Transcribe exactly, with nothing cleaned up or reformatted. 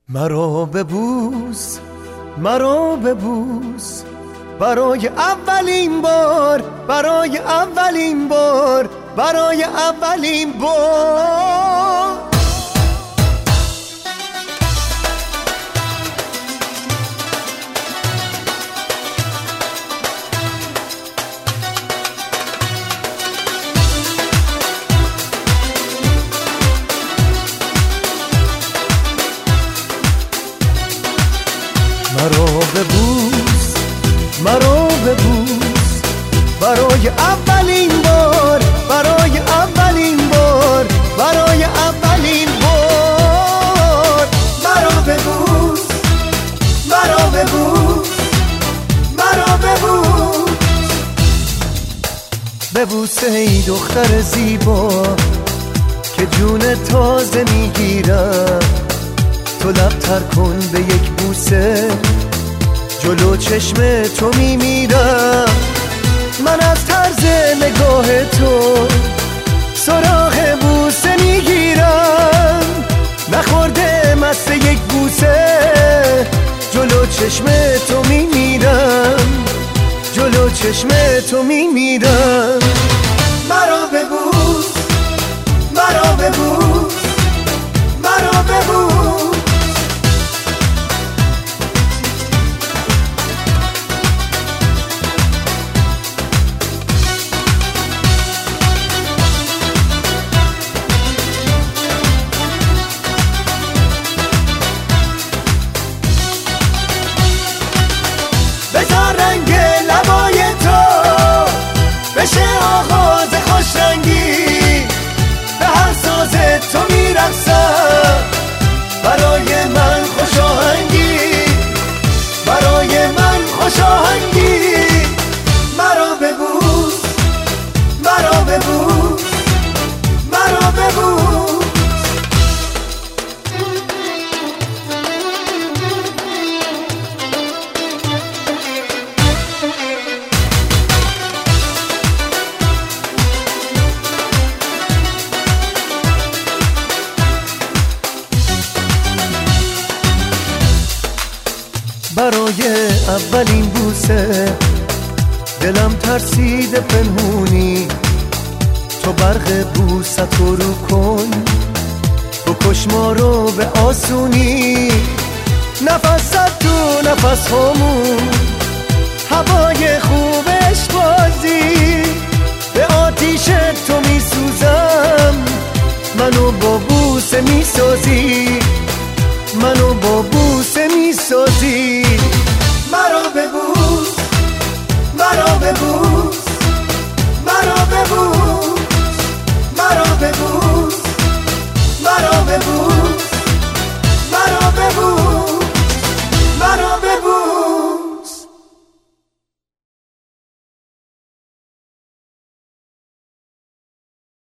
مرا ببوس، مرا ببوس، برای اولین بار، برای اولین بار، برای اولین بار. مرا ببوس، مرا ببوس، برای اولین بار، برای اولین بار، برای اولین بار. مرا ببوس، مرا ببوس، مرا ببوس. ببوس ای دختر زیبا که جون تازه میگیرم، تو لب تر کن به یک بوسه، جلو چشم تو میمیرم. من از طرز نگاه تو سراغ بوسه میگیرم، نخورده مست یک بوسه، جلو چشم تو میمیرم، جلو چشم تو میمیرم. مرا ببوس، مرا ببوس، مرا ببوس. بذار رنگ لبای تو بشه آغاز خوش رنگی، به هر ساز تو میرقصم، برای من خوش آهنگی، برای من خوش آهنگی. مرا ببوس، مرا ببوس، مرا ببوس. برای اولین بوسه دلم ترسیده پنهونی، تو برق بوست رو رو کن، بکش ما رو به آسونی. نفس تو نفس همون هوای خوبش بازی، به آتیش تو میسوزم، منو با بوسه میسازی، منو با بوسه میسازی.